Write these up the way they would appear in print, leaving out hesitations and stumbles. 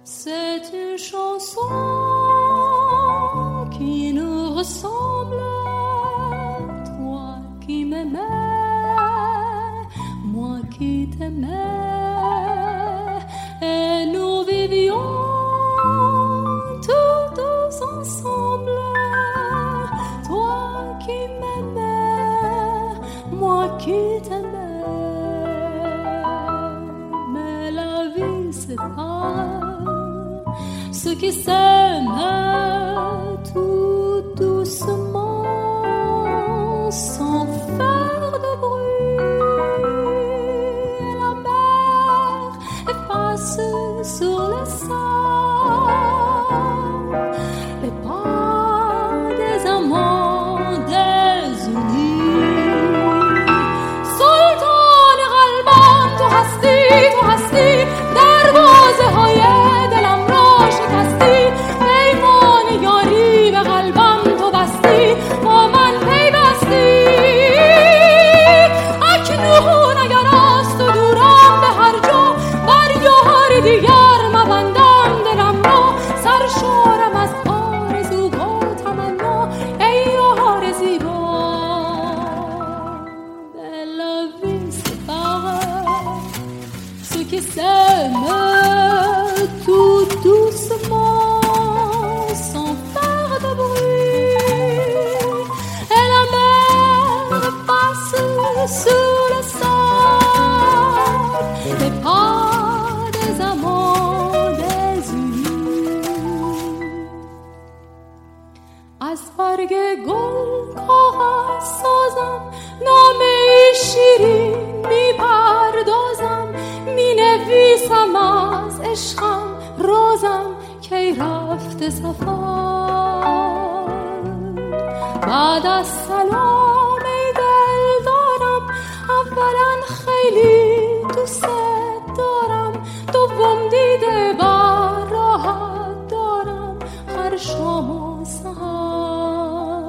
C'est une chanson qui nous ressemble, toi qui m'aimais, moi qui t'aimais, et nous vivions tous ensemble, toi qui m'aimais, moi qui t'aimais, mais la vie c'est pas ceux qui s'aiment tout doucement, sans faire de bruit. Et la mer efface sur le sable les pas des amants désunis. سلطان قلبم تو هستی دروازه‌های دلم را شکستی پیمان یاری به قلبم تو بستی با من پیوستی اکنون اگر از تو دورم به هر جا بر یار دیگر مبندم دلم را سرشارم از آرزو و تمنا ای یار زیبا de la vie c'est pas ceux qui s'aiment tout doucement sans faire de bruit et la mer passe sous le sable les pas des amants désunis از برگ گل کاغذ سازم نامه شیرین میپردازم مینویسم از عشقم روزم کی رفته سفر بعد از سلام ای دل دارم اولا خیلی دوست دارم دوم دیده بر راحت دارم هر شام و سحر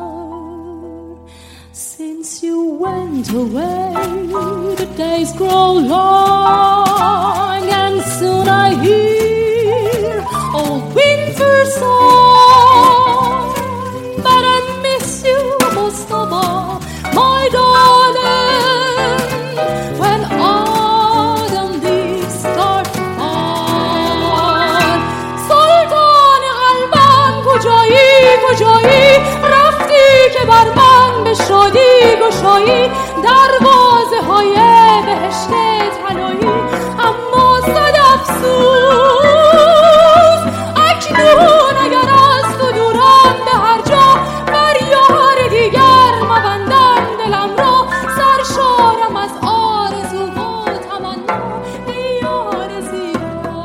Since you went away the days grow long and soon I hear old winter song but I miss you most of all my darling when autumn leaves start to fall سلطان قلبم کجایی رفتی که بر من به شادی گشایی دروازه های بهشت طلایی اما صد افسوس اکنون اگر از تو دورم به هر جا بر یار دیگر مبندم دلم را سرشارم از آرزو و تمنا ای یار زیبا